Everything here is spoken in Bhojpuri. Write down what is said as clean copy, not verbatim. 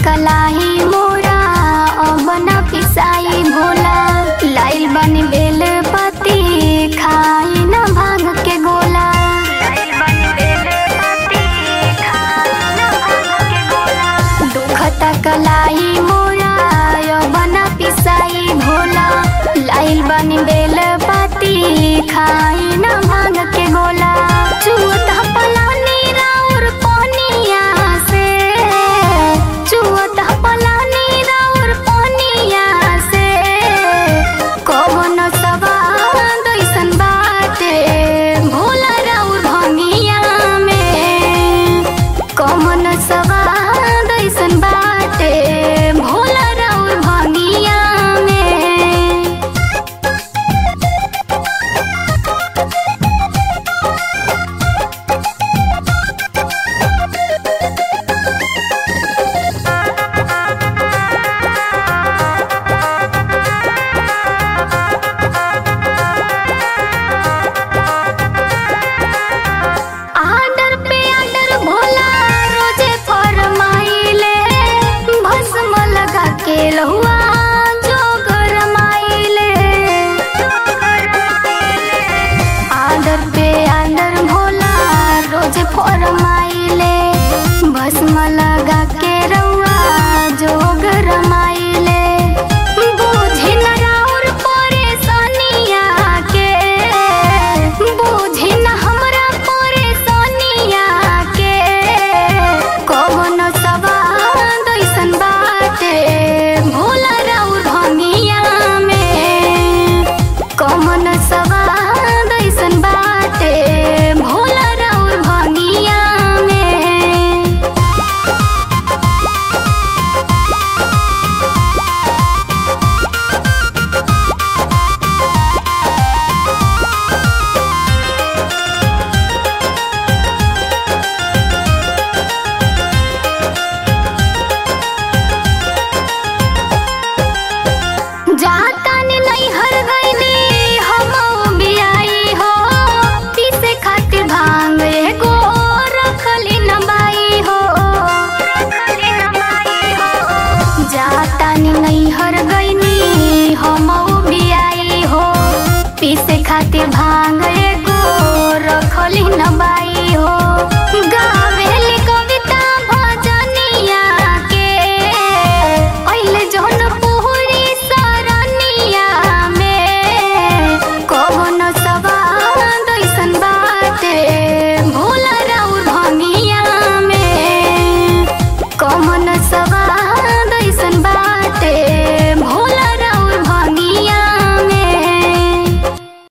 कलाई मोरा अब न पिसाई भोला। लाइल बनी बेल पति खाई न भांग के गोला। दुखता कलाई मोरा अब न पिसाई भोला। लाइल बनी बेल पति खाई न भांग के गोला। चुअता पलानी राउर पनिया से, चुअता पलानी राउर पनिया से। कौन सवाद ऐसन बाटे भोला राउर भंगिया में। कौन सवाद ऐसन बाटे भोला राउर भंगिया में। आर्डर पे आर्डर भोला रोजे फरमाइले। भस्म लगा के लहुआ जो गरमाइले। आर्डर पे आर्डर भोला रोजे फरमाइले। भस्म लगा के रहुआ जो गरमाइले। बूझी न राउर परेशानिया के, बूझी न हमरा परेशानिया के। कौन सवाद ऐसन बाटे भोला राउर भंगिया में। कौन सवाद ऐसन बाटे भोला राउर भंगिया में। जातानी नैहर गइली हम बियाई हो। पीसे खातिर भांग एगो रखली न बाई हो। जातानी नैहर गइली हम बियाई हो। पीसे खातिर भांग